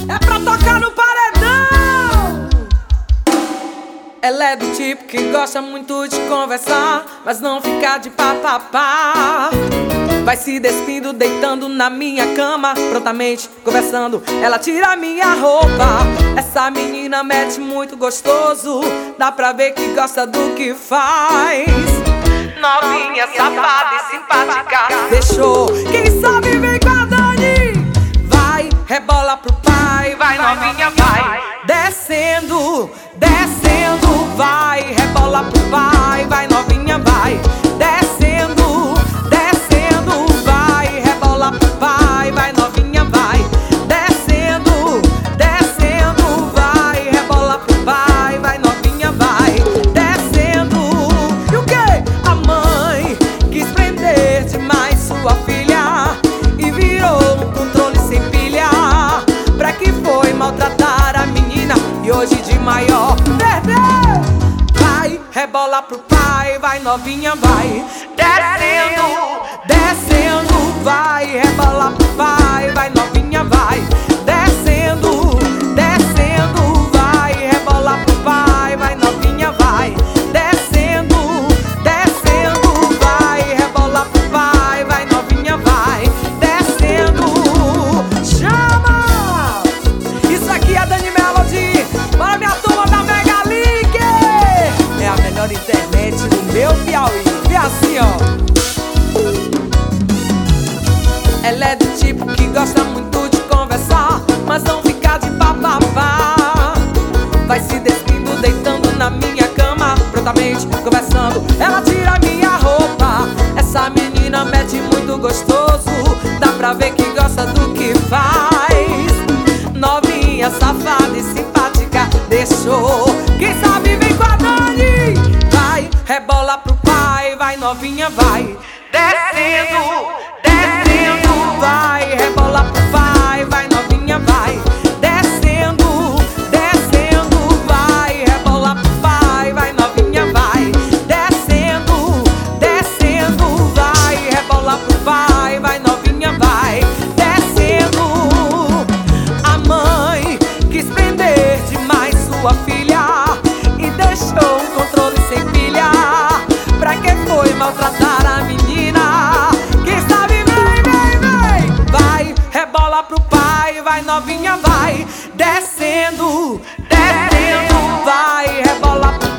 é pra tocar no paredão. Ela é do tipo que gosta muito de conversar, mas não fica de papapá. Vai se despindo, deitando na minha cama, prontamente conversando, ela tira minha roupa. Essa menina mete muito gostoso, dá pra ver que gosta do que faz. Novinha, safada e simpática, deixou, quem sabe vem com a Dani. Vai, rebola pro pai, vai novinha, vai. Descendo, descendo, vai, rebola pro pai, vai novinha, vai. Descendo, descendo, vai, rebola pro pai, vai novinha, vai. Descendo, descendo, vai, rebola pro pai, vai novinha, vai. Descendo, e o quê? A mãe quis prender demais sua filha e virou um controle sem pilha. Pra que foi maltratar a menina e hoje de maior perdeu? Vai, rebola pro pai, vai novinha, vai. Descendo, descendo, vai, rebola pro pai, vai novinha, vai. Descendo, descendo, vai, rebola pro pai, vai novinha, vai. Descendo, descendo, vai, rebola pro pai, vai novinha, vai. Descendo, chama! Isso aqui é Dani Melody, para minha turma da Mega Link. É a melhor internet do meu Piauí. E assim, ó. Ela é do tipo que gosta muito de conversar, mas não fica de papapá. Vai se despindo, deitando na minha cama, prontamente conversando, ela tira minha roupa. Essa menina mete muito gostoso, dá pra ver que gosta do que faz. Novinha, safada e simpática, deixou, quem sabe vem com a Dani. Vai, rebola pro pai, vai novinha, vai. Descendo, descendo, vai, rebola pro pai, vai novinha, vai. Descendo, descendo, vai, rebola pro pai, vai novinha, vai. Descendo, descendo, vai, rebola pro pai, vai novinha, vai. Descendo, a mãe quis prender demais sua filha e deixou um controle sem pilha. Pra que foi maltratar a menina? Quem sabe vem, vem, vem. Vai, rebola pro pai, vai novinha, vai. Descendo, descendo, vai, rebola pro